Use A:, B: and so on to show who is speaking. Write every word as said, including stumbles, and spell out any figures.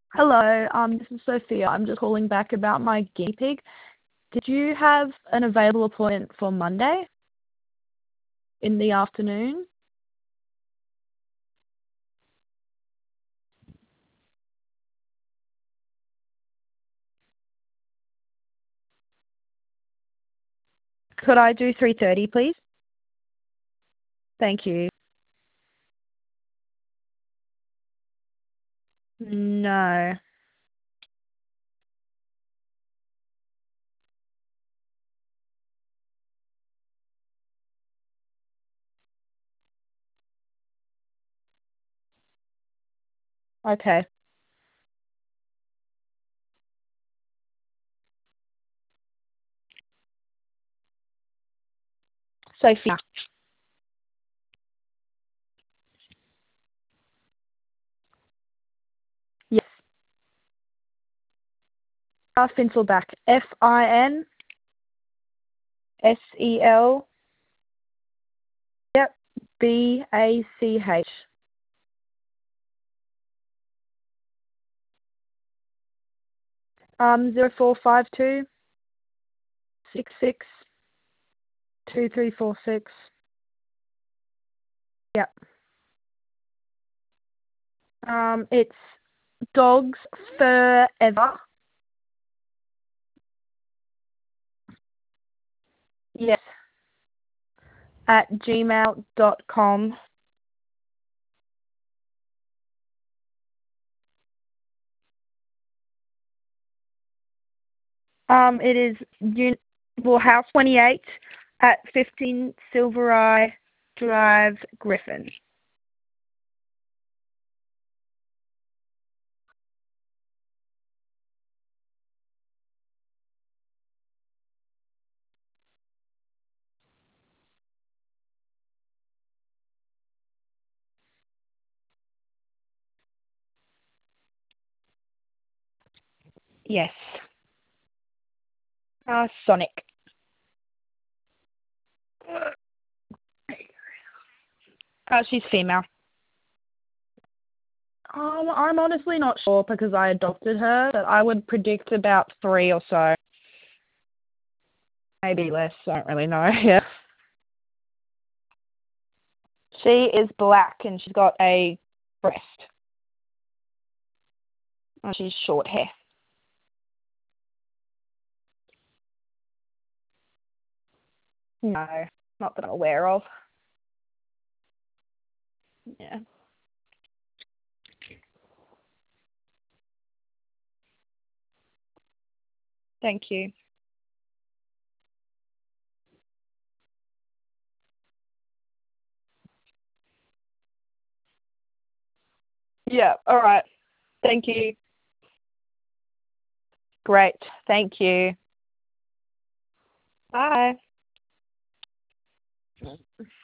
A: Hello, um, this is Sophia. I'm just calling back about my guinea pig. Did you have an available appointment for Monday in the afternoon? Could I do three thirty, please? Thank you. No. Okay. Sophia. Yes. Uh, Finselback. F I N S E L. Yep. B A C H. Um, zero four five two six six two three four six. Yep. Um, it's dogs forever. Yes. At gmail dot com. Um, it is un- well, House twenty-eight at fifteen Silvereye Drive, Griffin. Yes. Uh, Sonic. Uh, she's female. Um, I'm honestly not sure because I adopted her, but I would predict about three or so. Maybe less. I don't really know. Yeah. She is black and she's got a breast. And she's short hair. No, not that I'm aware of. Yeah. Thank you. Yeah. All right. Thank you. Great. Thank you. Bye.